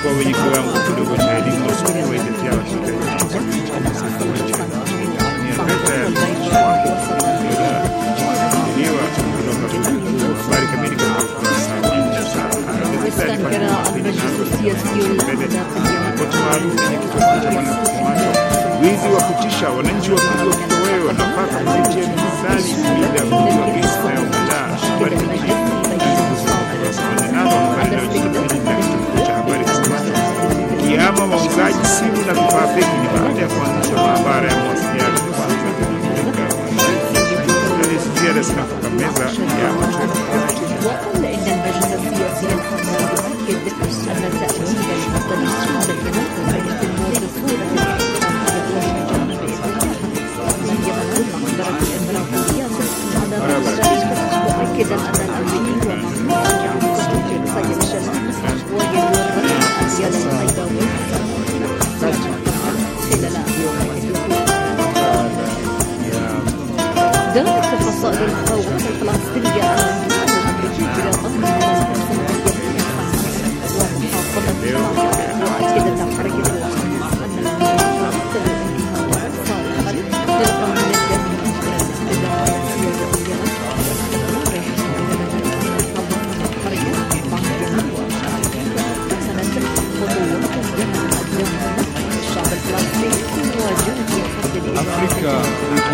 kwa wenye kiwango kidogo cha elimu wasomi waitetea washirika habari kamili katika ukurasa wa 9. Wizi wa kutisha, wananchi wapigwa kitoweo nafaka kupitia misali kulinda mji wa gesi inayokataa. Habari kamili cha habari kiama mauzaji simu na vifaa feki ni baada ya kuanzisha maabara ya mawasiliano ziada zinafaka meza ya macho. وقال إن المجلس السياسي الحالي يؤكد أن تأجيل المطلقين للتنفذ في الموظفين مؤكدا أن الأمريكي سيفشل ويتورط أجيال البيضاوي دارت فصائل المقاومة الفلسطينية على الجهاد الأمريكي إجراءات ومحاصرة وأكدت حركة الحماس أن الأمريكي تمثل انتهاء صارخا للقانون الدولي الشعب الفلسطيني في مواجهة أفريقيا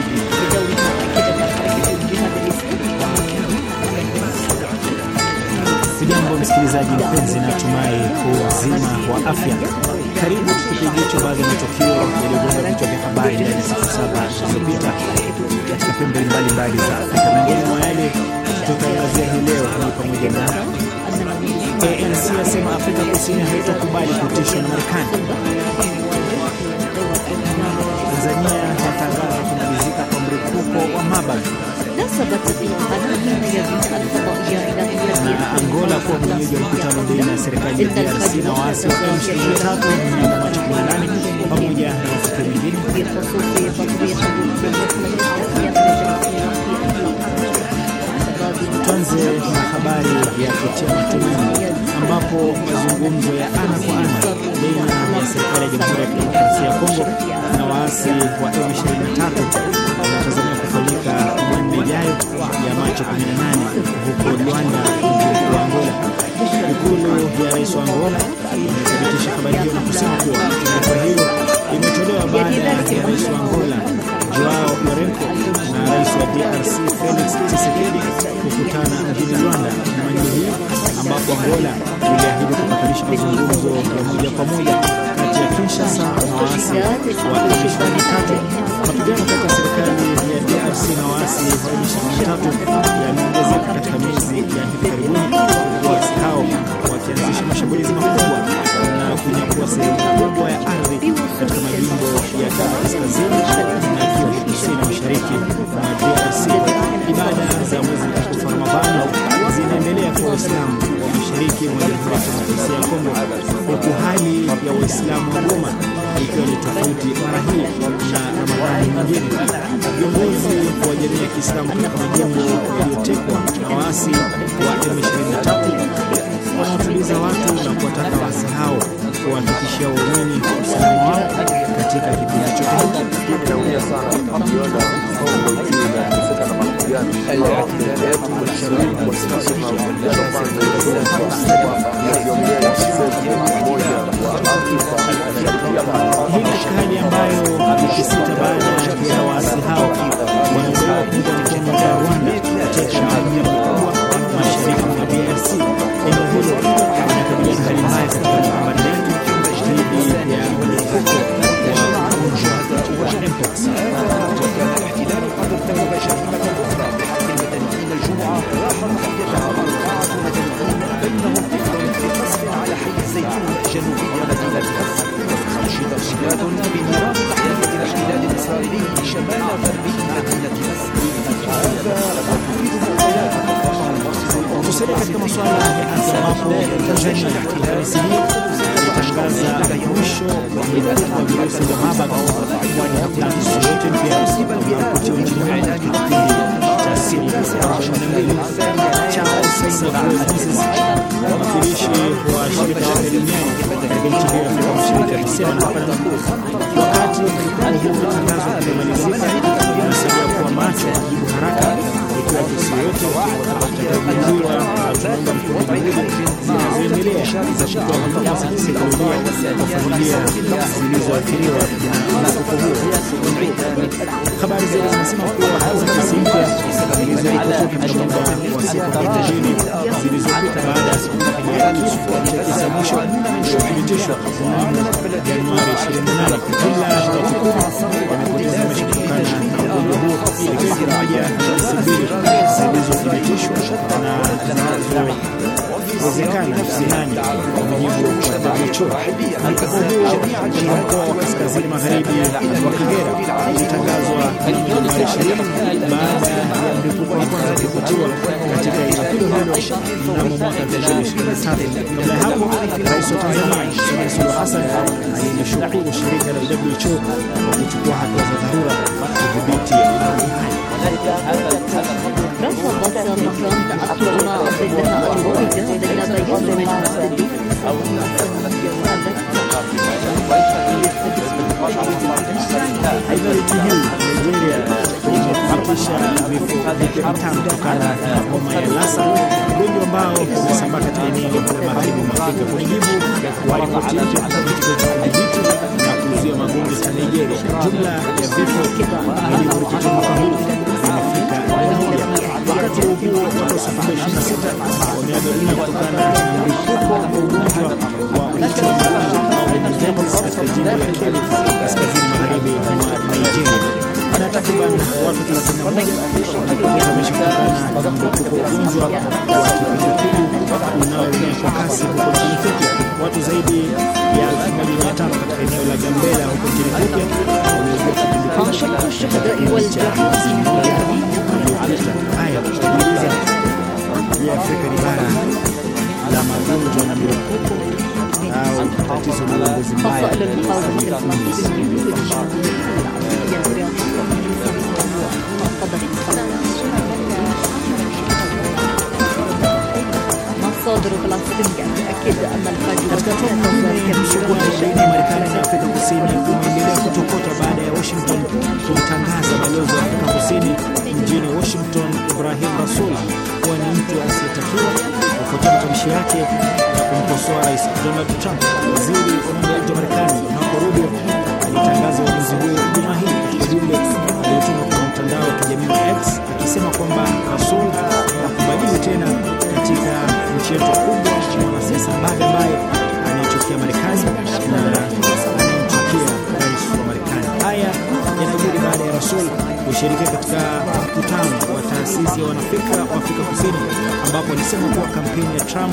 Sijambo msikilizaji mpenzi, natumai uzima wa afya. Karibu tupige jicho baadhi ya matukio yaliyogonga vichwa vya habari ndani ya siku 7 zilizopita katika pembe mbalimbali za Afrika. Miongoni mwa yale tutayazia hii leo ni pamoja na ANC yasema Afrika Kusini haitakubali kutishwa na Marekani. Tanzania yatangaza kumalizika kwa mlipuko wa Marburg. Na Angola kwa mwenyeji wa mkutano baina ya serikali ya DRC na waasi wa M23 mnamo Machi 18 pamoja na matukio mengine. Tuanze na habari ya kutia matumaini ambapo mazungumzo ya ana kwa ana baina ya serikali ya Jamhuri ya Kidemokrasia ya Kongo na waasi wa M23 yanatazamiwa kufanyika Jumanne ijayo ya Machi 18 huko Luanda, mji wa Angola. Ikulu ya rais wa Angola imethibitisha habari hiyo na kusema kuwa taarifa hiyo imetolewa baada ya rais wa Angola Joao Lourenco na rais wa DRC Felix Tshisekedi kukutana mjini Luanda Jumanne hii, ambapo Angola iliahidi kupatanisha mazungumzo ya moja kwa moja kati ya Kinshasa na waasi wa M23. Mapigano kati ya serikali ya DRC na waasi wa M23 yameongezeka katika miezi ya hivi karibuni, huku waasi hao wakianzisha mashambulizi makubwa na kunyakua sehemu kubwa ya ardhi katika majimbo ya Kivu Kaskazini na Kivu Kusini mashariki mwa DRC. Ibada za mwezi mtakatifu wa Ramadhani zinaendelea kwa Waislamu wa mashariki mwa Jamhuri ya Kidemokrasia ya Kongo, huku hali ya Waislamu wa Goma ikiwa ni tofauti mara hii na Ramadhani nyingine. Viongozi wa jamii ya Kiislamu katika majimbo yaliyotekwa na waasi wa M23 wanatuliza watu na kuwataka waasi hao kuhakikishia waumini usalama wao katika kipindi chote. Inaumia sana tukiona Kongo ikiwa inateseka na mapigano. Hii katika hali ambayo wiki sita baada ya waasi hao wanaendelea kuunga mkono wa Rwanda katika mji mkubwa mashariki mwa DRC. Eneo hilo linakabiliana hali mbaya katika mapambano dhidi ya mlipuko wa ugonjwa wa Mpox. Tusalie katika masuala ya afya ambapo Tanzania ilitangaza mwisho wa mlipuko wa virusi vya Marburg kwani hakuna kesi yoyote mpya inayopotea nchini humo katika kipindi cha siku 22. Charles Moses, mwakilishi wa shirika la afya duniani katika alisema na hapa nukuu, wakati mkutano huu umetangazwa kumalizika, inasaidia kuwa macho kujibu haraka ikiwa kesi yoyote itakayogunduliwa na tunaunga mkono juhudi zinazoendelea za kutoa huduma za kisaikolojia kwa familia zilizoathiriwa na mlipuko huo. Habari zaidi zinasema kuwa hata kesi mpya zilizoripotiwa katika muda wa siku 30 zilizopita baada ya kifo cha kesi ya mwisho kuthibitishwa mnamo Januari 28. Jumla ya watu 10 wamepoteza maisha kutokana na ugonjwa huo, ikiwa ni pamoja na kesi mbili zilizothibitishwa na zinazowezekana zinani kwa mujibu wa WHO. Mlipuko huo katika mkoa wa kaskazini magharibi wa Kagera ulitangazwa Januari 20 baada ya mlipuko wa kwanza kuripotiwa katika eneo hilo mnamo mwaka 2023. Kabla ya hapo, Rais wa Tanzania Samia Suluhu Hassan alilishukuru shirika la WHO kwa kuchukua hatua za dharura kudhibiti رفض سابقا تأثر ما ضدها أمريكا لأن بيان من المسؤولين Nigeria imefikisha vifo vitano kutokana na homa ya Lassa, ugonjwa ambao umesambaa katika eneo la magharibi mwa Afrika. Kwa mujibu wa ripoti mpya kutoka kituo cha kudhibiti na kuzuia magonjwa cha Nigeria, jumla ya vifo vilivyoripotiwa mwaka huu vinafika 100. Wakati huo watu 26 wameaga dunia kutokana na mlipuko wa ugonjwa wa katika jimbo la Kebbi kaskazini magharibi mwa Nigeria. Na takriban watu 31 wamepoteza maisha kutokana na mlipuko wa ugonjwa wa kipindupindu unaoenea kwa kasi huko nchini Ethiopia. Watu zaidi ya 1500 katika eneo la Gambela huko nchini Ethiopia wameugua kipindupindu cha mwezi mmoja uliopita. Haya kuuliza, je, Afrika ni bara la magonjwa na milipuko au tatizo la uongozi mbaya? مصادر فلسطينية تؤكد أن الفاجعة katika msuguano baina ya Marekani na Afrika Kusini unaendelea kutokota baada ya Washington kumtangaza balozi wa Afrika Kusini mjini Washington Ibrahim Rasool kuwa ni mtu asiyetakiwa kufuatia matamshi yake na kumkosoa Rais Donald Trump. Waziri wa mambo ya nje wa Marekani Marco Rubio alitangaza uamuzi huo Jumaa hii katika ujumbe aliotuma kwenye mtandao wa kijamii wa X, akisema kwamba Rasool hakubadili tena katika nchi yetu kubwa na mwanasiasa ambaye anayechukia Marekani na anayemchukia rais wa Marekani. Haya yanajiri baada ya Rasool kushiriki katika mkutano wa taasisi ya wanafikra wa Afrika Kusini, ambapo alisema kuwa kampeni ya Trump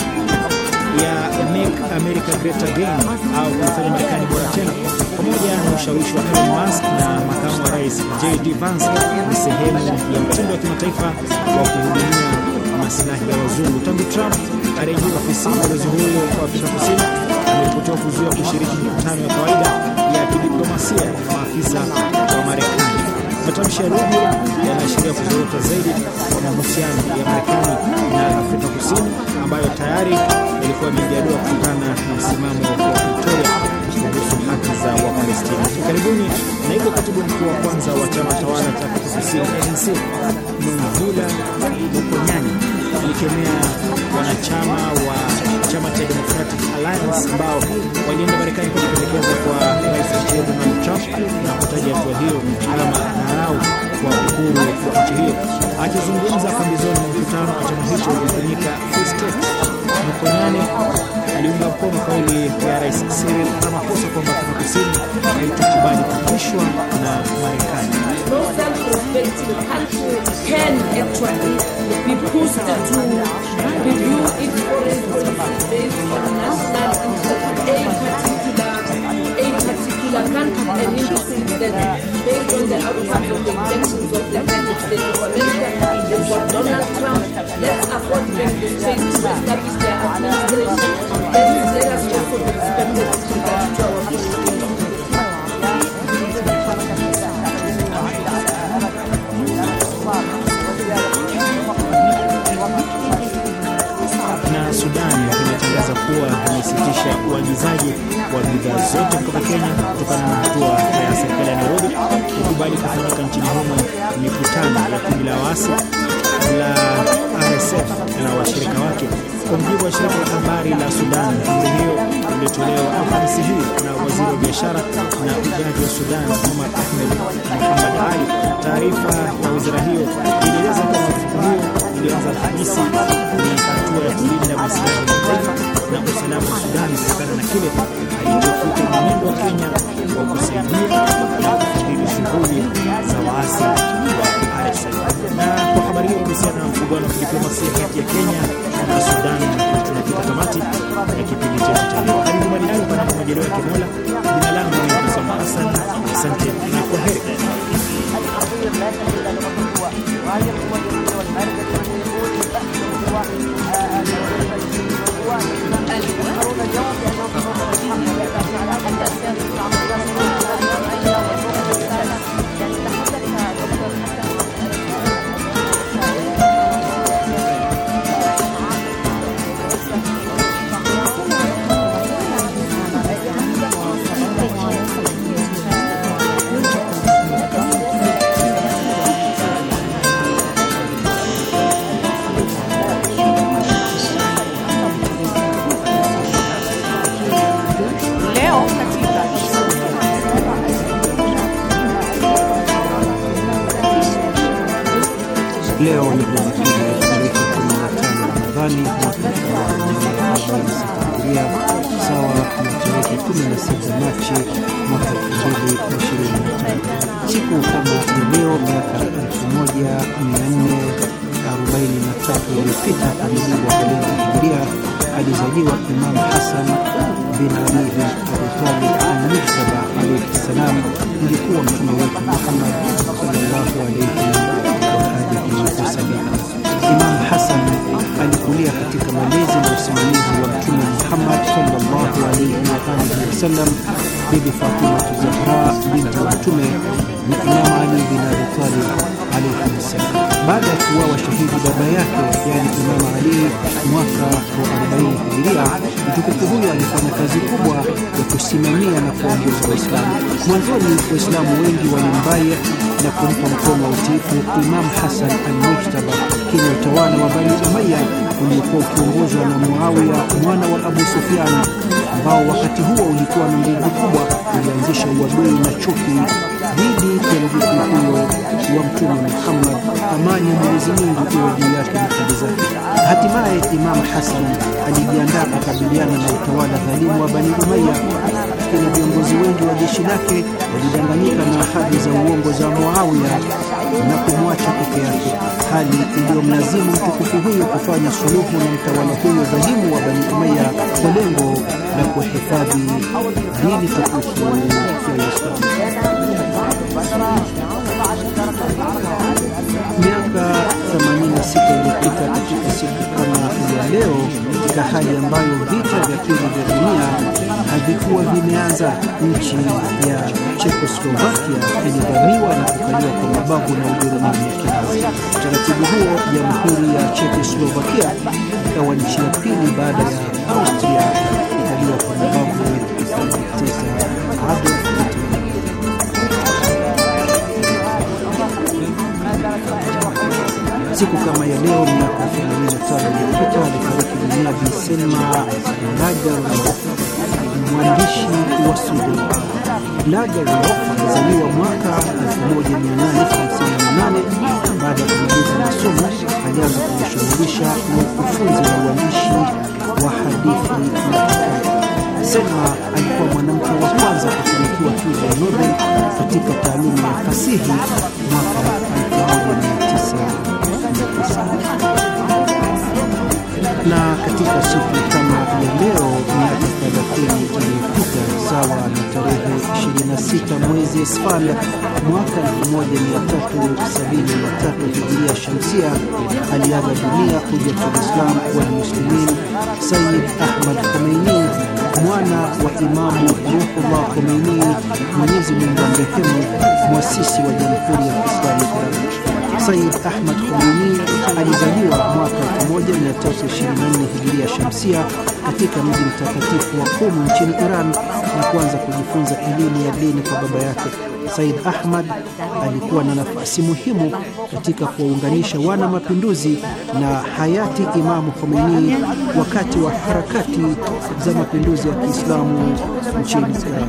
ya Make America Great Again au kufanya Marekani bora tena, pamoja na ushawishi wa Elon Musk na makamu wa rais J.D. Vance ni sehemu ya mtindo wa kimataifa wa kuhudumia maslahi ya wazungu. Tangu Trump arejea ofisini, balozi huyo wa Afrika Kusini ameripotiwa kuzuia kushiriki mikutano ya kawaida ya kidiplomasia na maafisa wa Marekani. Matamshi ya Rubio yanaashiria kuzorota zaidi kwa mahusiano ya Marekani na Afrika Kusini, ambayo tayari yalikuwa yamejadiliwa kutokana na msimamo wa Pretoria kuhusu haki za Wapalestina. Karibuni, naibu katibu mkuu wa kwanza wa chama tawala cha Afrika Kusini ANC Mvula Mokonyane alikemea wanachama wa chama cha Democratic Alliance ambao walienda Marekani kujipendekeza kwa Rais Donald Trump na kutaja hatua hiyo kama dharau kwa uhuru wa nchi hiyo. Akizungumza pambizoni mwa mkutano wa chama hicho uliofanyika Free State, Mokonyane aliunga mkono kauli ya Rais Cyril Ramaphosa kwamba Afrika Kusini haitakubali kutishwa na Marekani. No self-respecting country can actually be pushed to review its foreign policy based on national interest, a particular country, and interesting that based on the outcomes of the elections of the United States of America and for Donald Trump, let's afford them the space to establish their administration. Let us also be respected to our history. Na Sudan imetangaza kuwa imesitisha uagizaji wa bidhaa zote kutoka Kenya kutokana na hatua ya serikali ya Nairobi kukubali kufanyika nchini humo mikutano ya kundi la waasi la RSF na washirika wake. Kwa mujibu wa shirika la habari la Sudan, amri hiyo ilitolewa Alhamisi hii na waziri wa biashara na ugavi wa Sudan Omar Ahmed Mohamed Ali. Taarifa ya wizara hiyo ilieleza kuwa marufuku hiyo ilianza Alhamisi ni hatua ya kulinda maslahi ya taifa na usalama wa Sudan kutokana na kile alichofuta mwenendo wa Kenya wa kusaidia na kufadhili shughuli za waasi wa RSF. Na kwa habari hiyo kuhusiana na mvutano wa kidiplomasia kati ya Kenya na Sudan, tunafika tamati ya kipindi chetu cha leo. Hadi juma lijalo, panapo majaliwa ya Mola. Jina langu ni Hussein Hassan. Asante na kwaheri. Leo ni Jumapili tarehe 15 Ramadhani mwaka 2026 sawa na tarehe 16 Machi mwaka 2025. Siku kama leo miaka 1443 iliyopita kwa mujibu wa kalenda ya Hijria alizaliwa Imam Hassan bin Ali bin Abi Talib al-Mujtaba alayhi salam, alikuwa mtume wetu Muhammad sallallahu alayhi wasallam. Imam Hassan alikulia katika malezi na usimamizi wa Mtume Muhammad sallallahu alayhi wasallam, Bibi Fatima Zahra binti wa Mtume na Imam Ali bin Abi Talib alayhi salam. Baada ya kuuawa shahidi baba yake, yani Imam Ali, mwaka wa 40 Hijria, mtukufu huyo alifanya kazi kubwa ya kusimamia na kuongoza Waislamu. Mwanzoni Waislamu wengi walimbaya na kumpa mkono wa utiifu Imam Hassan al-Mujtaba chini ya utawala wa Bani Umayya uliokuwa ukiongozwa na Muawiya mwana wa Abu Sufyan, ambao wakati huo ulikuwa na nguvu kubwa. Ulianzisha uadui na chuki dhidi ya mtukufu huyo wa Mtume Muhammad, amani ya Mwenyezi Mungu iwe juu yake na hali zake. Hatimaye Imam Hassan alijiandaa kukabiliana na utawala dhalimu wa Bani Umayya, lakini viongozi wengi wa jeshi lake walidanganyika na ahadi za uongo za Muawiya na kumwacha peke yake, hali iliyomlazimu mtukufu huyo kufanya suluhu na mtawala huyo dhalimu wa Bani Umayya kwa lengo la kuhifadhi dini tukufu ya Uislamu. Miaka 86 iliyopita katika siku kama ya leo, katika hali ambayo vita vya pili vya dunia havikuwa vimeanza, nchi ya Czechoslovakia ilivamiwa na kukaliwa kwa mabavu na Ujerumani ya Kinazi. Utaratibu huo, Jamhuri ya Czechoslovakia ikawa nchi ya pili baada ya Austria kukaliwa kwa mabavu na Adolf Hitler. Siku kama ya leo miaka 85 iliyopita alifariki dunia Bi Selma Lagerlöf, mwandishi wa Sweden. Lagerlöf alizaliwa mwaka 1858. Baada ya kumaliza masomo, alianza kujishughulisha na ukufunzi na uandishi wa hadithi na hekaya. Selma alikuwa mwanamke wa kwanza kufanikiwa tuzo ya Nobel katika taaluma ya fasihi mwaka 1909. Na katika siku kama ya leo miaka 30 iliyopita, sawa na tarehe 26 mwezi Esfand mwaka 1373 Hijria Shamsia, aliaga dunia Hujjatul Islam wal Muslimin Sayyid Ahmad Khomeini, mwana wa Imamu Ruhullah Khomeini, Mwenyezi Mungu amrehemu, muasisi wa Jamhuri ya Kiislamu ya Iran. Sayyid Ahmad Khomeini alizaliwa mwaka 1324 Hijiria Shamsia katika mji mtakatifu wa Qum nchini Iran na kuanza kujifunza elimu ya dini kwa baba yake. Sayyid Ahmad alikuwa na nafasi muhimu katika kuwaunganisha wana mapinduzi na hayati Imamu Khomeini wakati wa harakati za mapinduzi ya Kiislamu nchini Iran.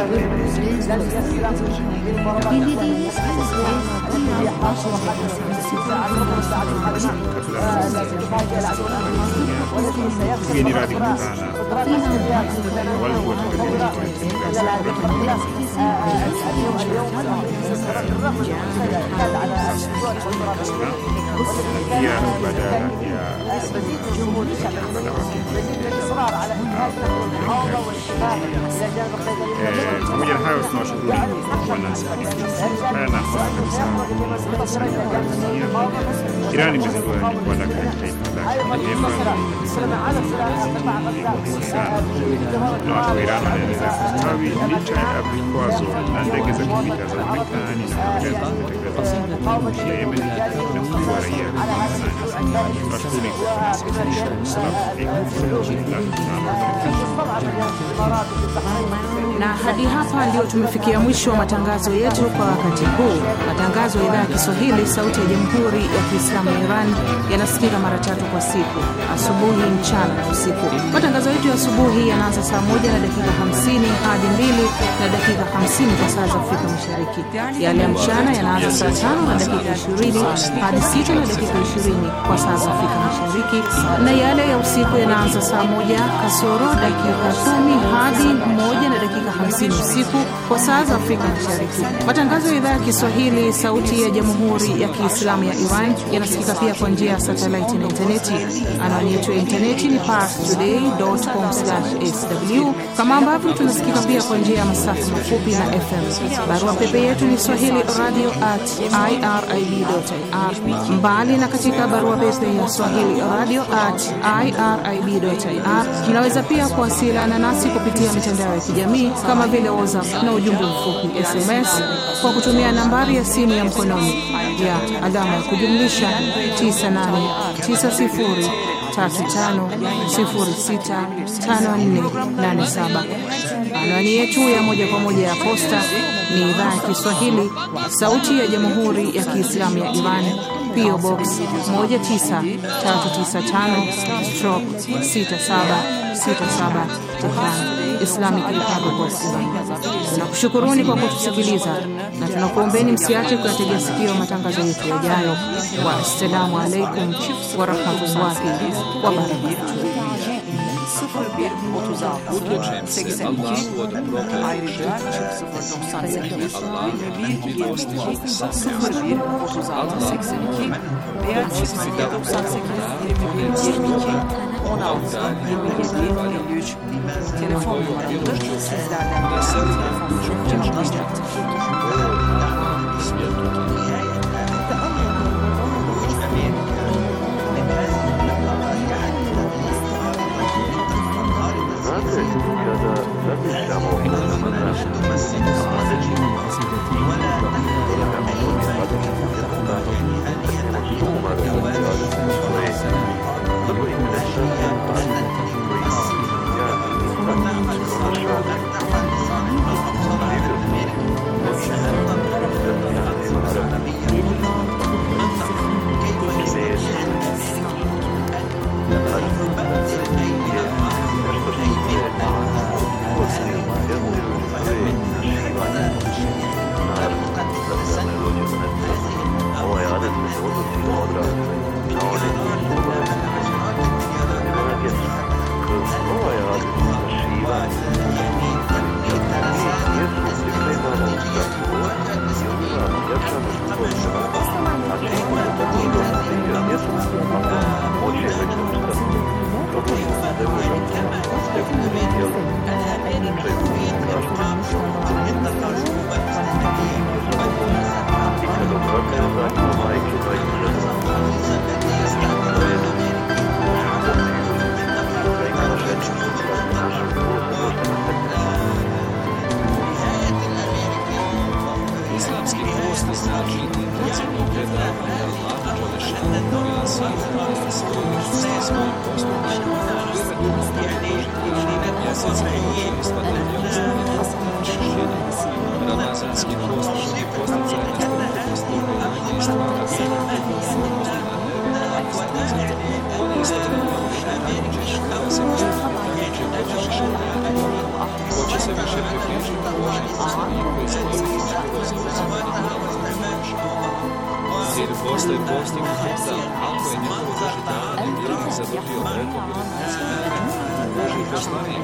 Mgeni radhi kutana walikuwa pia badala ya pamoja na hayo tunawashukuru Iran imezindua jukwaa la kitaifa la na watu wa Iran wanaendelea kustawi licha ya vikwazo na ndege za kivita za Marekani na Uingereza ya Yemen na kuua raia. Tunashukuru na hadi hapa ndio tumefikia mwisho wa matangazo yetu kwa wakati huu. Matangazo ya idhaa ya Kiswahili Sauti ya Jamhuri ya Kiislamu ya Iran yanasikika mara 3 kwa siku: asubuhi, mchana na usiku. Matangazo yetu ya asubuhi yanaanza saa 1:50 hadi 2:50 kwa saa za Afrika Mashariki. Yale ya mchana yanaanza saa 5:20 hadi 6:20 kwa saa za Afrika Mashariki, na yale ya usiku yanaanza saa 1:10 hadi 1:50 usiku kwa saa za Afrika Mashariki. Matangazo ya idhaa ya Kiswahili Sauti ya Jamhuri ya Kiislamu ya Iran yanasikika pia kwa njia ya satellite na interneti. Anwani yetu ya interneti ni parstoday.com/sw, kama ambavyo tunasikika pia kwa njia ya masafa mafupi na FM. Barua pepe yetu ni swahili.radio@irib.ir. Mbali na katika barua pepe ya swahili.radio@irib.ir, mnaweza pia kuwasiliana nasi kupitia mitandao ya kijamii kama vile WhatsApp na ujumbe mfupi SMS kwa kutumia nambari ya simu ya mkononi ya alama ya kujumlisha 989035065487. Anwani yetu ya moja kwa moja ya posta ni idhaa ya Kiswahili Sauti ya Jamhuri ya Kiislamu ya Iran, PO Box 19367/6767 Tehran, Islamic Republic of Iran. Tunakushukuruni kwa kutusikiliza na tunakuombeni msiache kuyategea sikio matangazo yetu yajayo. Wassalamu alaikum wa rahmatullahi wa barakatuh. Telefon numaraları sizlerden Thank you. Postoji postignut da ako je njegovo doživljavanje vjernik zadobio prekombinaciju Božih poslanika,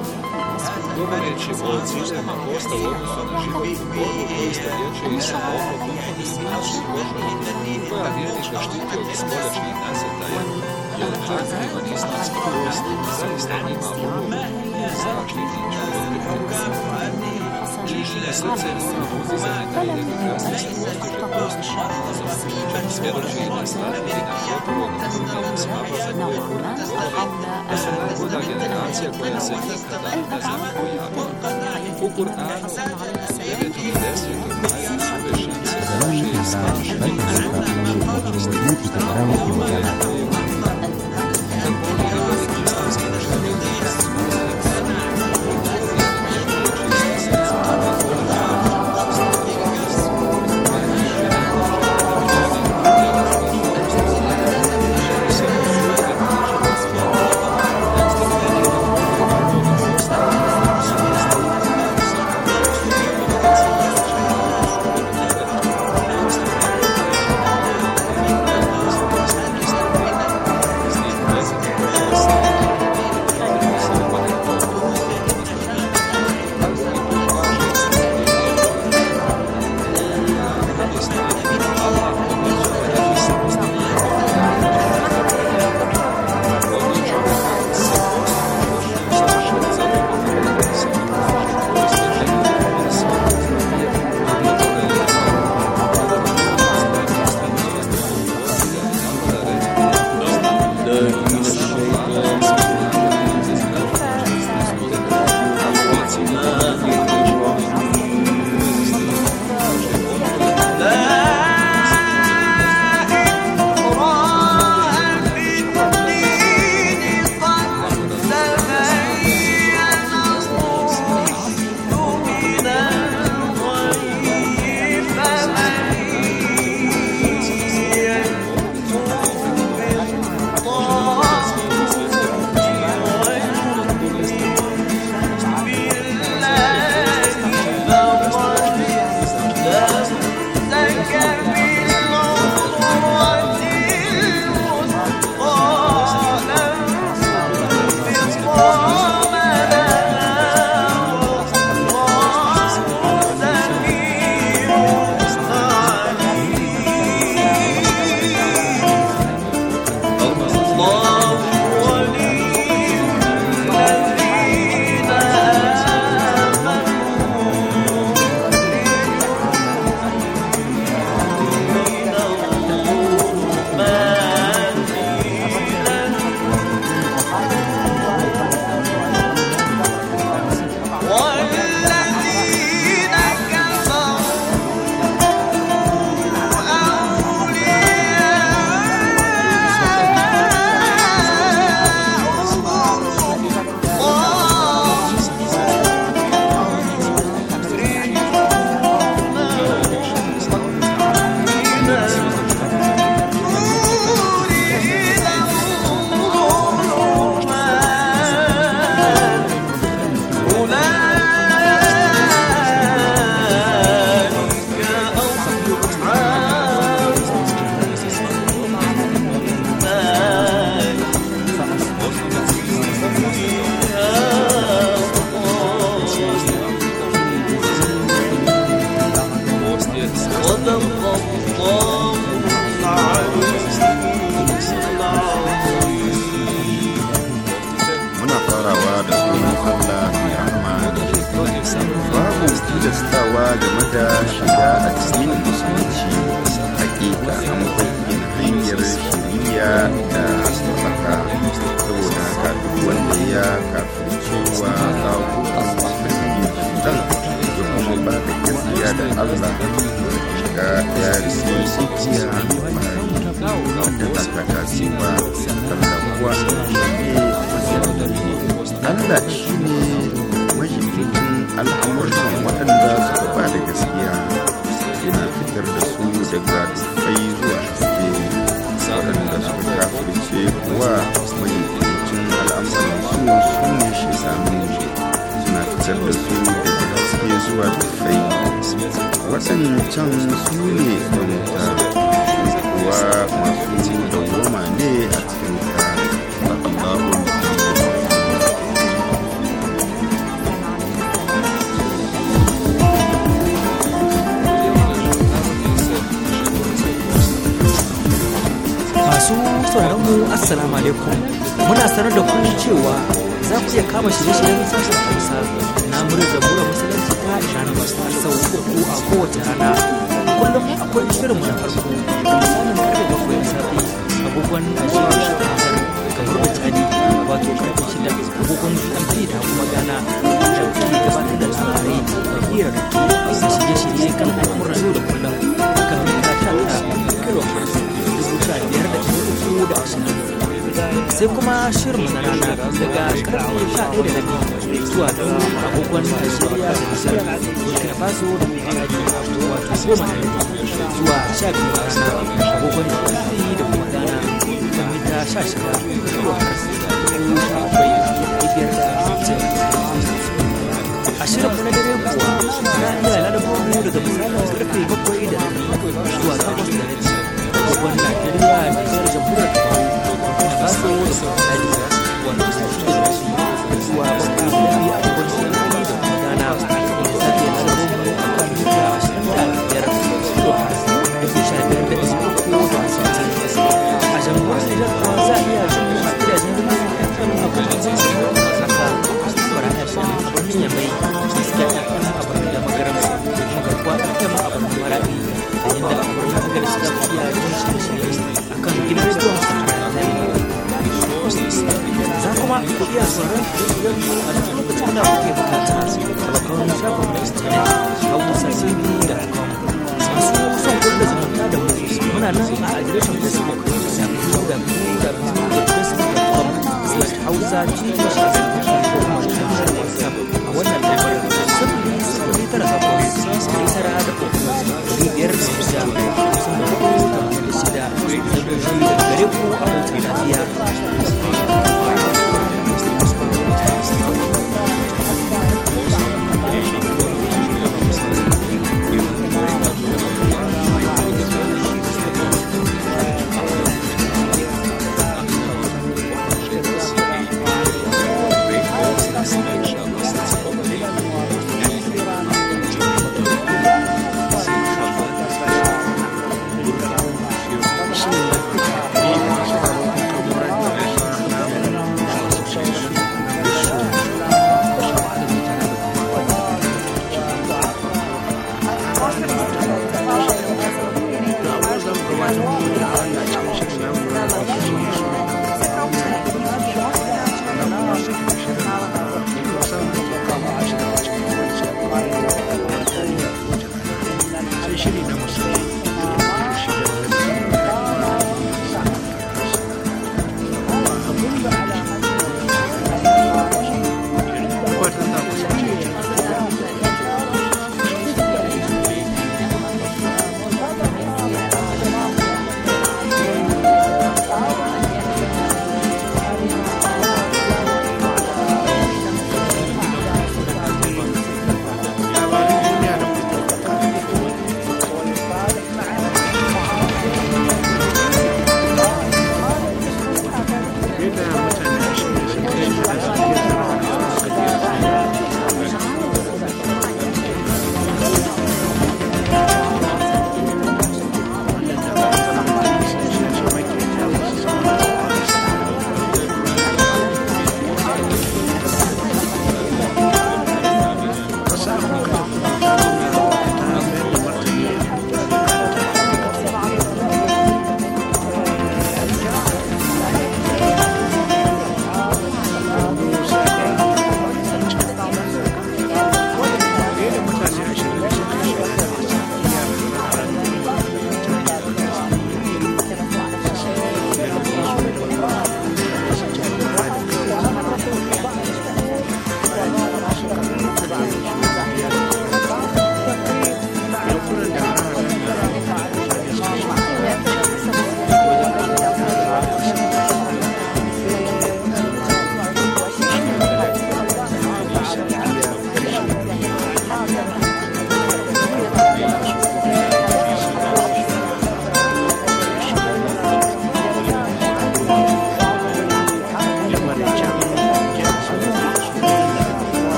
govoreći o ciljama posta u odnosu na životnu borbu koju ste liječili i sa oklopom kombinaciju Božom, koja vjernika štiti od spoljašnjih nasrtaja, jer aktivan islamski post zaista ima ulogu zaštitničku odbitnika. Čišćenje srce mora uzizati na efikasno se postiže postiže nazom, čak svjedoči i nastaviti na gotovo nezastavljaju smapazanje govori, da se najbolja generacija koja se nikada ne zna pojavila. U Kur'anu, 9. i 10. ajat sure Šemse kaže i spašeni takasiwa tutakuwa Allah shi ne majibincin al'amuran waɗanda suka ba da gaskiya, yana fitar da su daga dufai zuwa haske. Waɗanda suka kafirce kuwa majibincin al'amuran su ne shaitanu, suna fitar da su daga haske zuwa dufai. Waɗancan su ne ɗan wuta, kuwa masu dawwama ne a cikin ta. Masu sauraron mu assalamu alaikum, muna sanar da ku cewa za ku iya kama shirye-shiryen sashen Hausa na muryar jamhuriyar musulunci ta Iran sau uku a kowace rana. Kullum akwai shirinmu na farko da misalin karfe 7 na safe agogon Najeriya kamar da tsari, wato karfe 6 agogon GMT da kuma Ghana, da ke gabatar da labarai da hirarraki da shirye-shirye kan al'amuran yau da kullum kan mita 19 kHz 5,320. Sai kuma shirin na rana daga karfe 11:30 zuwa 2 agogon Najeriya da Nijar, Burkina Faso da Mali, wato 10:30 zuwa 12 rana agogon GMT da kuma Ghana kan mita 16 kHz 7,560. A shirinmu na dare kuwa na iya lalabo daga misalin karfe 7:30 zuwa 8:30 agogon Najeriya, Nijar, Jamhuriyar Burkina Faso da Mali, wato zuwa 7:30 agogon GMT da kuma Ghana. Sake lalabo a kan mita 25,15,360. A jamhuriyar Nijar kuwa za a iya jin mu a gidajen rediyo FM a gwamnatin Saka, Baraya FM a birnin Yamai, Gaskiya FM a birnin da Magaram, Magarkuwa FM a birnin Maradi, da yin da a birnin Agadez da iya jin shirye-shirye a kan gidan rediyon Sahara Tare. Za kuma ku iya sauran shirye-shiryen a duk lokacin da kuke bukata a bakon shafin na intanet hausatv.com. Masu son kulla zumunta da mu muna nan a adireshin Facebook www.facebook.com/hausatv ko kuma hanyar WhatsApp a wannan lambar 00983 da gare ku a hutu lafiya.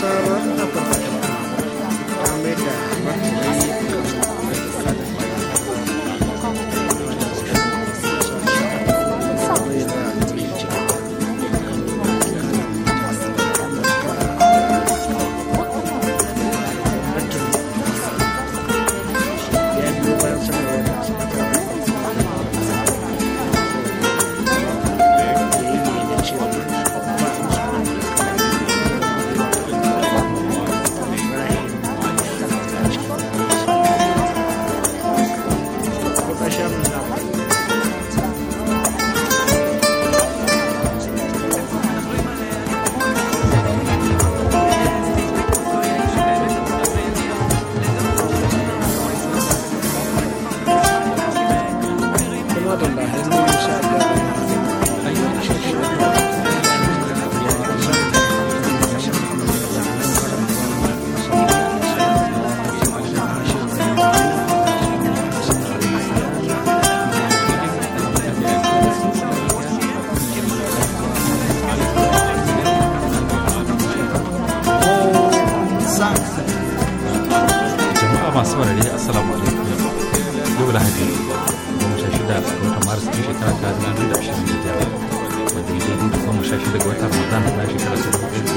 ƙasar afirka ta mai da masu warare assalamu alaikum. Yau Lahadi 16 ga watan Maris ɗin shekara ta 2025 wanda ya daidai da 16 ga watan Ramadan na shekara ta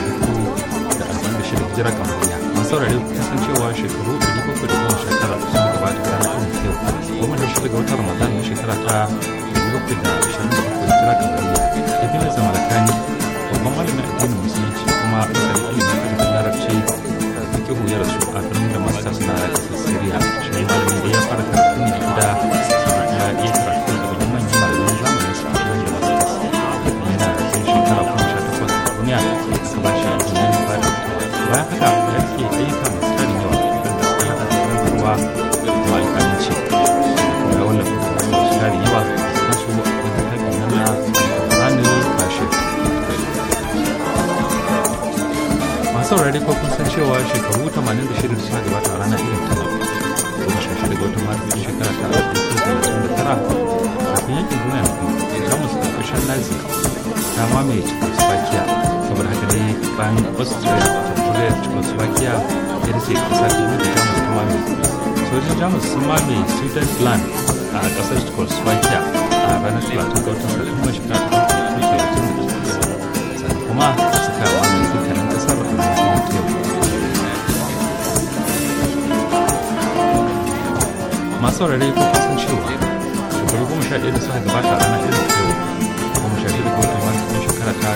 1446 hijira kamariya. Masu warare kusan cewa shekaru 719 sun gabata ranar irin yau 16 ga watan Ramadan na shekara ta 727 hijira kamariya. Ibn Zamalakani babban malamin addinin musulunci kuma asalin ilimin adabin larabci fikihu ya rasu a birnin Damascus na ƙasar Syria. Shi malamin da ya fara karatu ne a gida ya iya karatu da wajen manyan malamin zamanin su a birnin Damascus. Yana da cikin shekara 18 a duniya aka ba shi ilimin fara. Bayan haka ya rike ayyuka masu tarin yawa da suka haɗa da karantarwa da kuma alƙalanci. Ya wallafa masu tarin yawa na su a littafin nan na Qur'anul Kashif. Saurari ko kun san cewa shekaru 86 da suka gabata a ranar irin ta 16 ga watan Maris shekara ta 1939 kafin yankin duniya na biyu Jamus da ƙarshen Nazi ta mamaye Czechoslovakia. Saboda haka ne bayan Austria da Jamhuriyar Czechoslovakia ya dace ƙasa biyu da Jamus ta mamaye. Sojin Jamus sun mamaye Sudetenland a ƙasar Czechoslovakia a ranar 30 ga watan Satumba shekara ta 1938 sannan kuma suka mamaye dukkanin ƙasar masu saurare ko kasan cewa shekaru 11 da suka gabata a ranar irin yau 16 ga watan Maris ɗin shekara ta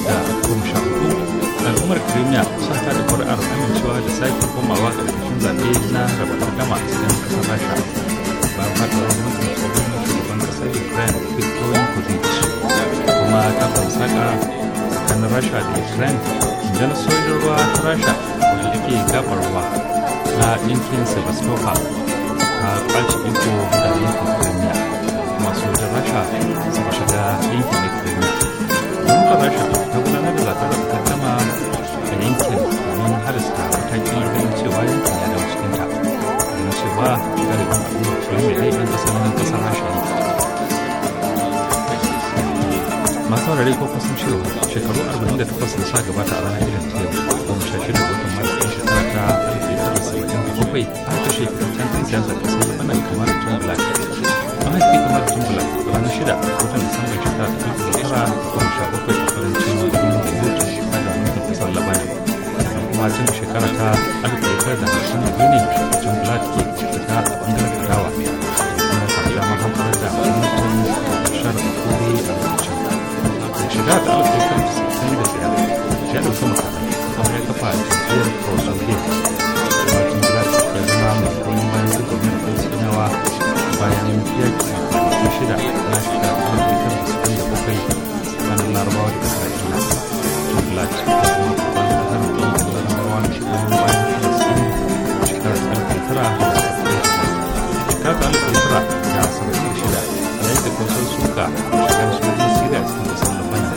2014 al'ummar Crimea sun tada ƙuri'ar amincewa da sake komawa ƙarƙashin zaɓe na raba gardama a cikin ƙasar Rasha bayan faɗuwar gwamnatin tsohon shugaban ƙasar Ukraine Viktor Yanukovych kuma ta fansaka tsakanin Rasha da Ukraine inda sojin ruwa ta Rasha wanda take gabar ruwa na yankin Sevastopol ta ɓaci iko da yankin Crimea kuma sojin Rasha suka shiga yankin na Crimea. Gwamnatin Rasha ta gudanar da zaɓen raba gardama a yankin domin halasta mataki ganin cewa yankin ya dawo cikinta ganin cewa galibin al'ummar Crimea ne ɗan asalin ƙasar Rasha ne. Masu saurare ko kusan cewa shekaru 48 da suka gabata a ranar irin ta yau 16 ga watan Maris ɗin shekara ta 1977 an kashe fitaccen ɗan siyasar ƙasar Lebanon Kamal Jumblatt. An haifi Kamal Jumblatt ranar 6 ga watan Disambar shekara ta 1917 a kudancin birnin Beirut a da mulkin ƙasar Lebanon. Sannan kuma tun shekara ta 1952 ne Jumblatt ke fita a ɓangaren adawa kuma ya samu damar hamɓarar da gwamnatin Bashar al-Assad a lokacin. Shiga da alƙawarin 65 ya ɗauki makamai kuma ya kafa jam'iyyar pro-Soviet. Martin Glass ya zama mai goyon bayan duk gwamnatin Sinawa bayan yaƙi na shida na shekara 1967 tsakanin Larabawa da Isra'ila. Glass ya zama babban tsarin ɗin Larabawa na goyon bayan Falasɗin a shekarar 1976 ya yi da kausar suka shigar sojin Siriya cikin ƙasar Lebanon.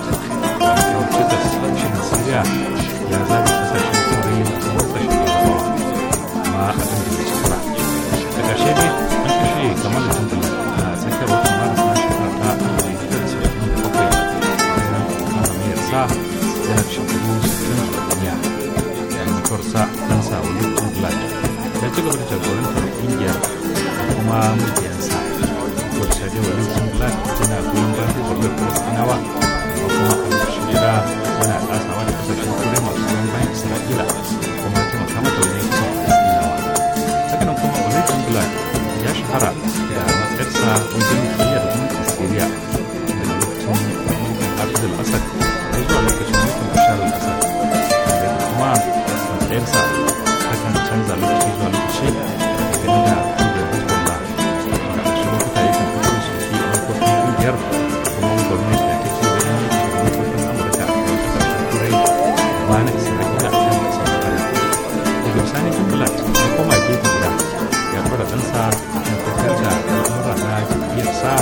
Syria ya zaɓi ƙasashen turai da kuma ƙasashen larabawa amma abin da ya ci kara da ƙarshe dai an kashe kamar da tuntun a tsakiyar watan maris na shekara ta 1977 bayan kamamayar sa yana da shekaru 60 a duniya. mutuwarsa ɗansa Walid Tunglat ya ci gaba da jagorantar ƙungiyar da kuma mabiyansa. Wacce da Walid Tunglat yana goyon bayan gwamnatin Falastinawa da kuma al-Shira yana ɗasawa da kasashen turai masu goyon bayan Isra'ila kuma taimaka mata wajen kusa Falastinawa. Hakanan kuma Walid Tunglat ya shahara da matsayarsa wajen kiyayya da gwamnatin Siriya daga lokacin mulkin Hafez al-Assad har zuwa lokacin mulkin Bashar al-Assad. Kuma matsayarsa takan canza lokaci zuwa lokaci game da kungiyar Hezbollah. A ƙarshen lokuta yakan fito su fi manufofin kungiyar kuma gwamnati da take wajen yi da manufofin Amurka da wasu ƙasashen Turai da ma na Isra'ila a kan ƙasar Iran. Daga bisani Tunglat ya koma gefe guda ya fara ɗansa ya fitar da al'amura na jam'iyyarsa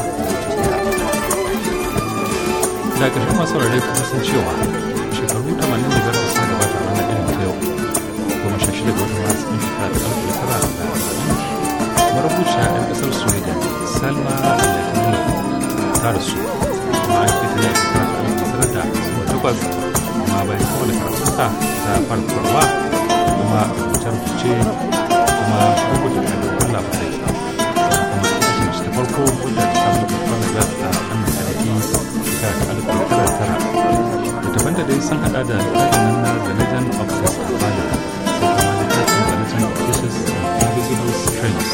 da ƙarshen masu rarrai kuma sun cewa shekaru 85 da suka gabata a ranar irin ta yau 16 ga watan masu ɗin shekara ta 1940 marubuciya 'yan ƙasar Sweden Salma Lagerlöf ta rasu kuma an fita ne a shekara ta 1978 kuma bayan kammala karatunta ta fara kwarwa kuma rubuce-rubuce kuma rubuta ɗaiɗaikun labarai kuma ita ce mace ta farko wadda ta samu babban riga a fannin adadi shekara ta 1909. Littafan da dai sun haɗa da littafin na The Legend of Escafada sai kuma littafin The Legend of Kisses and Invisible Strings.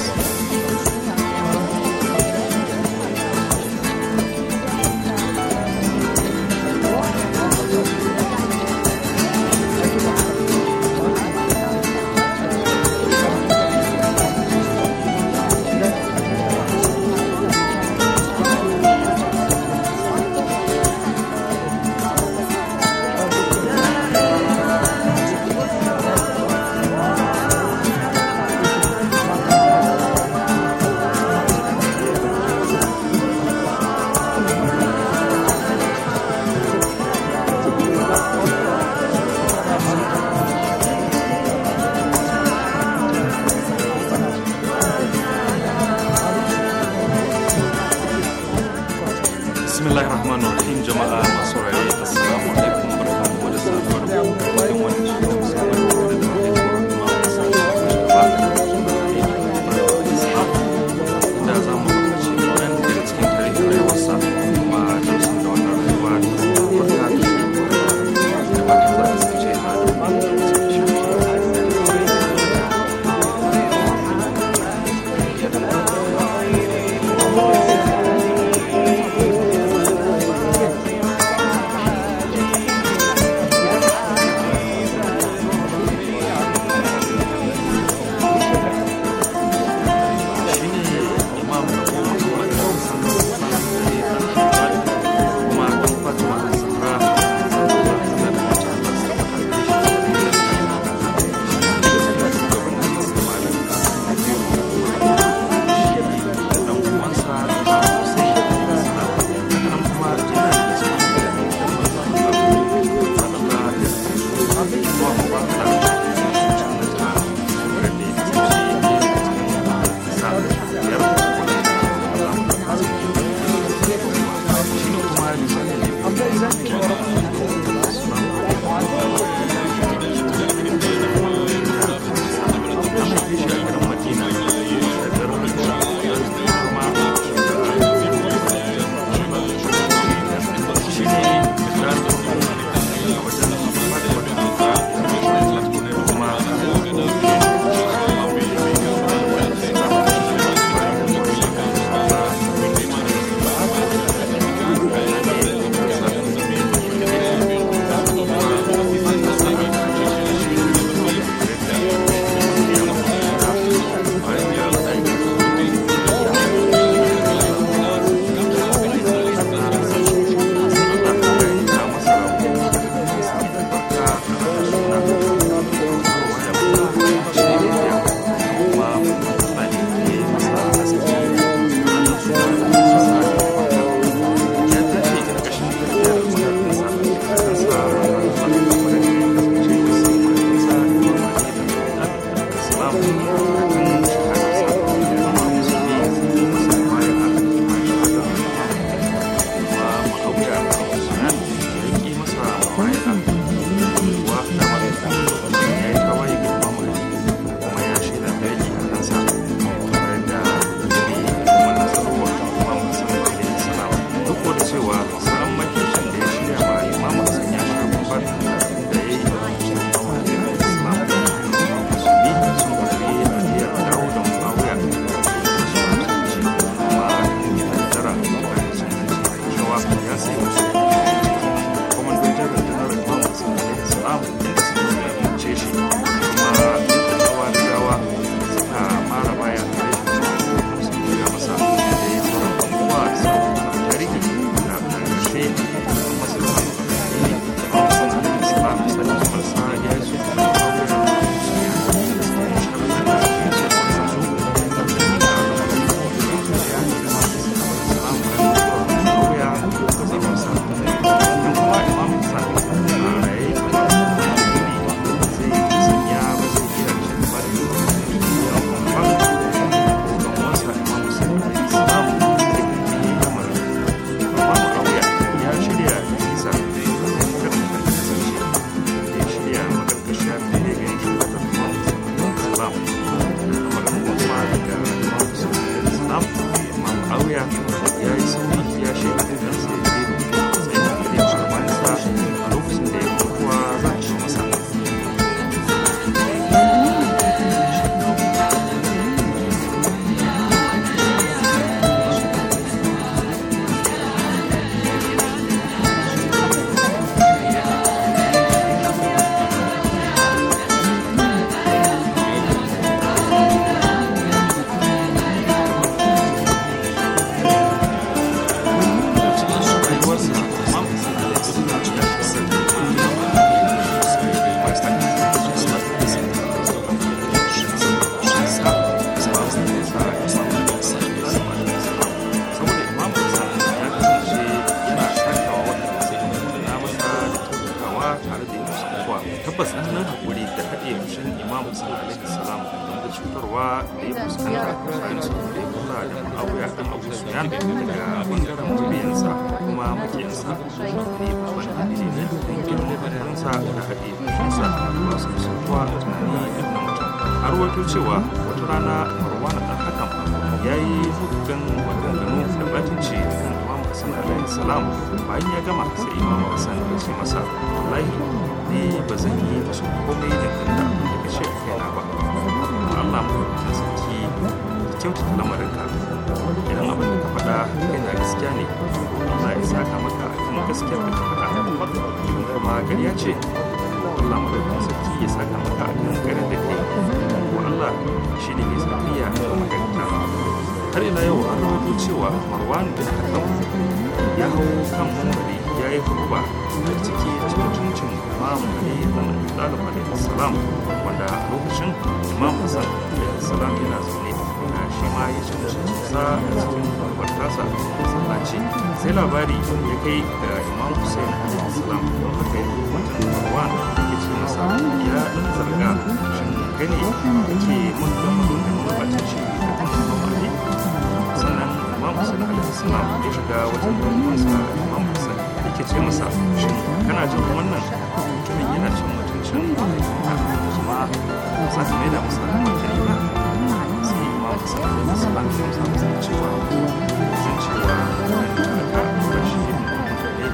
tabbas tsananin haƙuri da haɗe fushin Imam Hassan alaihi salam da cutarwa da ya fuskanta bayan su da ya kula da Muawiya dan Abu Sufyan daga bangaren mabiyansa kuma makiyansa ne babban dalili ne don girman bayansa da haɗe fushinsa ba su kusurwa tunani irin na mutum. Har wato cewa wata rana Marwan dan Hakam ya yi dukkan maganganu da batunci kan Imam Hassan alaihi salam. Bayan ya gama sai Imam Hassan ya ce masa, wallahi ne ba zan yi musu komai dangane da abin da kace a kaina ba. Allah maɗaukakin sarki da kyautata lamarinka, idan abin da ka faɗa kai na gaskiya ne, Allah ya saka maka kan gaskiyar da ka faɗa. Idan kuma ƙarya ce, Allah maɗaukakin sarki ya saka maka kan ƙaryar da kai. Ko Allah shi ne mai safiya ga magarita. Har ila yau an rawaito cewa Marwan bin Hakam ya hau kan mumbari ya yi huruba da ciki mutuncin Imam Ali bin Abi Talib alaihi salam, wanda a lokacin Imam Hassan alaihi salam yana zaune da shi ma ya ci mutuncinsa a cikin bartasa da sallaci. Sai labari ya kai ga Imam Hussein alaihi salam, don haka ya mutum Marwan ya ce masa ya ɗan zarga shin kai ne ke mutum maganganun batunci da kan Imam Ali. Sannan Imam Hussein alaihi salam ya shiga wajen ɗan'uwansa Imam Hassan yake ce masa shin kana jin wannan mutumin yana cin mutuncin kuma za ka maida masa martani ba? Sai Imam Hassan alaihi salam ya amsa masa cewa zan cewa haka ba shi ne mutane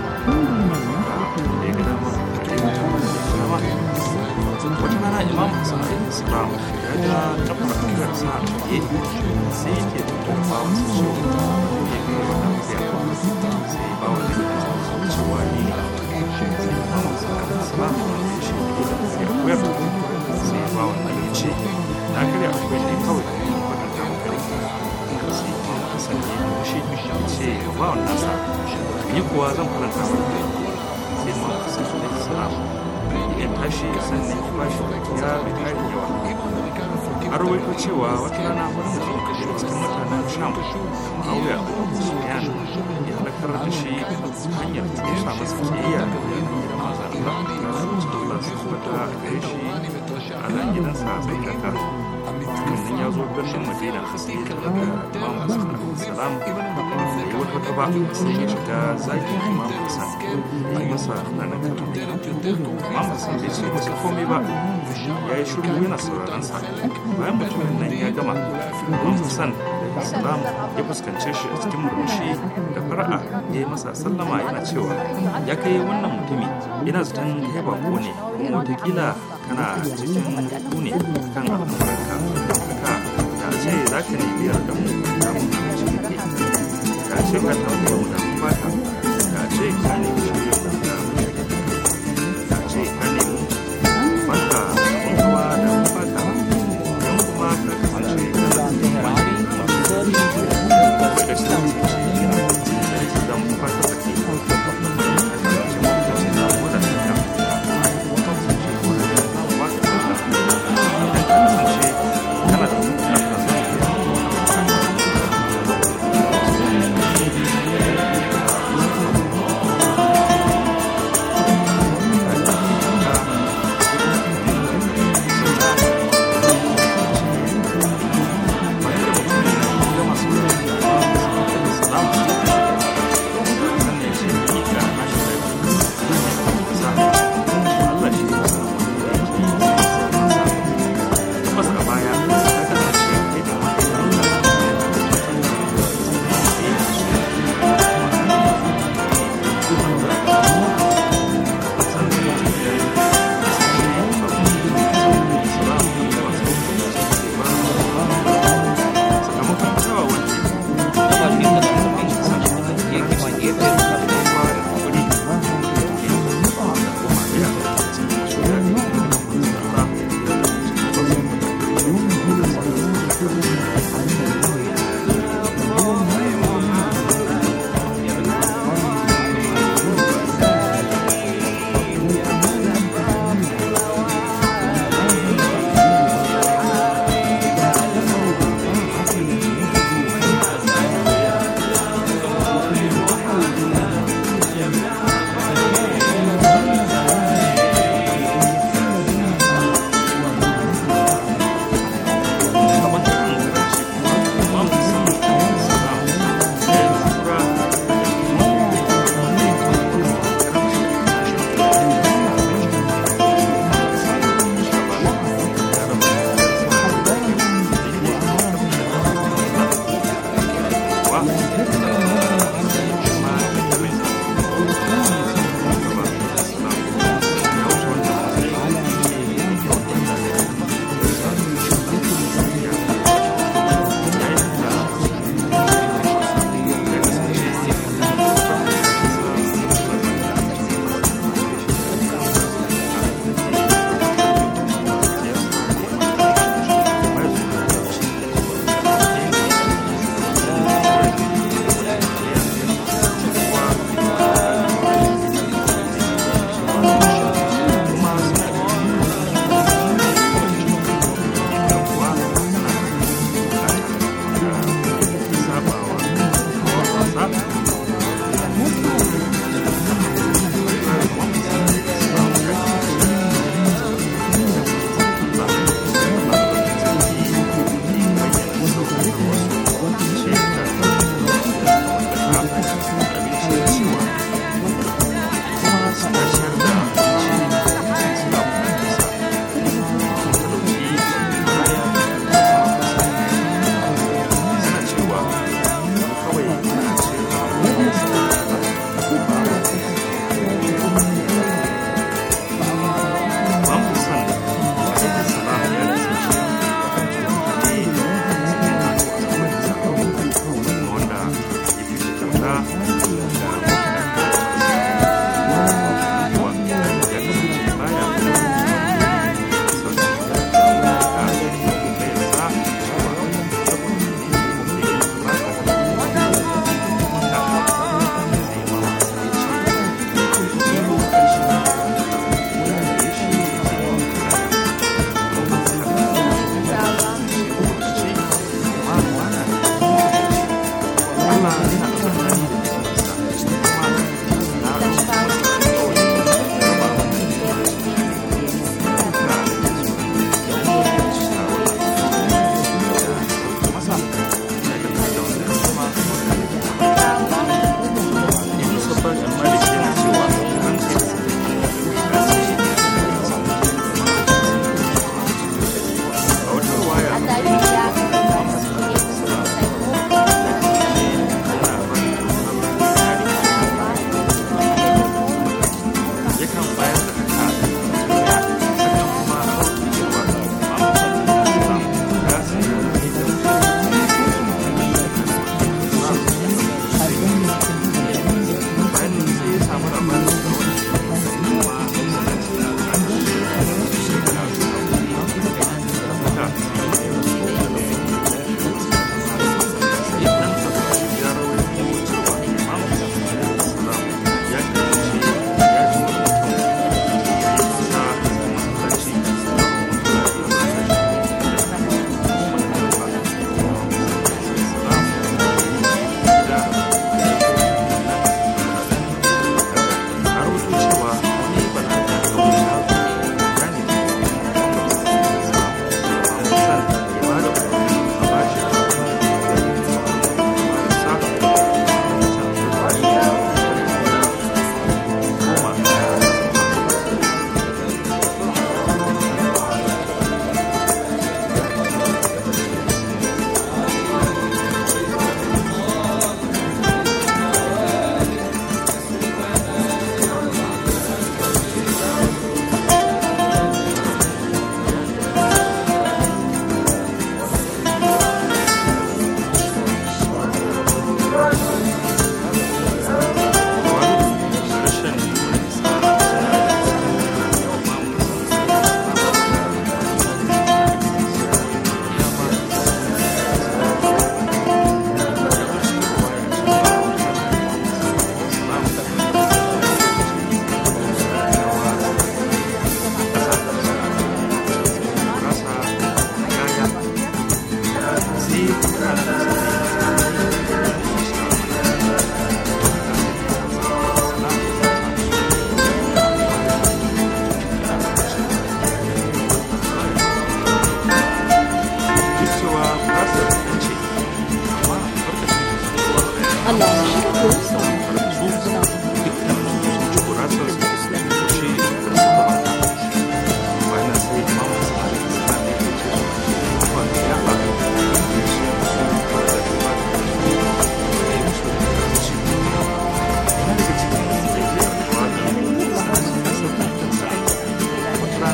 da ya ga dama da ya ga dama. Wata rana Imam Hassan alaihi salam ya ga kafar hangarsa a shige sai yake tattara bawan su ce ya ga wata mafiya sai bawan da ya cewa ni ne sai Imam Hassan alaihi salam ya ce da mafiya koyar sai bawan da ya ce na karya akwai ne kawai da yin kwatanta makare. Sai Imam Hassan ya yi shi ya ce ga bawan nasa ni kuwa zan faranta makare. Sai Imam Hassan alaihi salam ya tashi sannan ya bashi ya mai tarin yawa. An rawaito cewa wata rana wani mutum daga cikin mutanen Sham da Muawiya da Abu Sufyan ya halakar da shi hanyar tusa masa kiyayya da yanar gidan maza Allah ya zuci Allah su fata a gare shi a nan gidansa a tsakaka. Mutumin ya zo birnin Madina sai ya daga Imam Hassan alaihi salam da yi wata ba sai ya shiga zagin Imam Hassan ya yi masa nanan kalmomi. Imam Hassan bai ce masa komai ba, ya yi shiru yana sauraron sa. Bayan mutumin nan ya gama, Imam Hassan alaihi salam ya fuskance shi a cikin murmushi da fara'a ya yi masa sallama yana cewa ya kai wannan mutumi ina zaton kai bako ne kuma watakila kana cikin ku ne kan al'amuranka, haka da ce za ka nemi yarda mu da mu cikin kai, da ce ka tambaye mu da mu baka, da ce ka nemi shirya mu da mu shirya, da ce ka nemi baka abin hawa da mu baka, don kuma ka kasance da wani masu da shi da mu fata da ke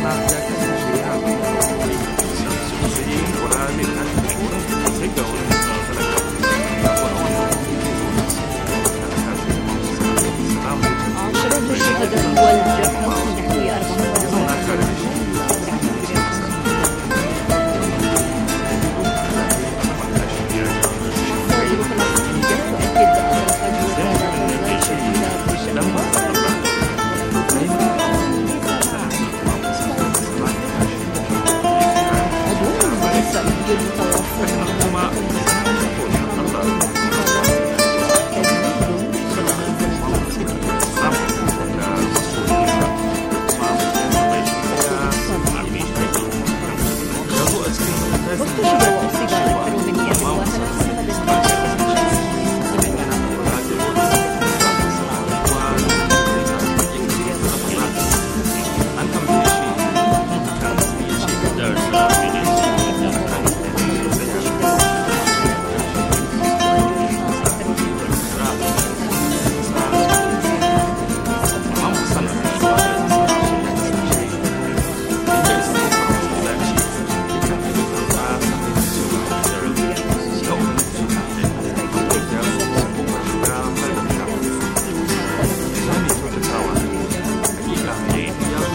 ƙasa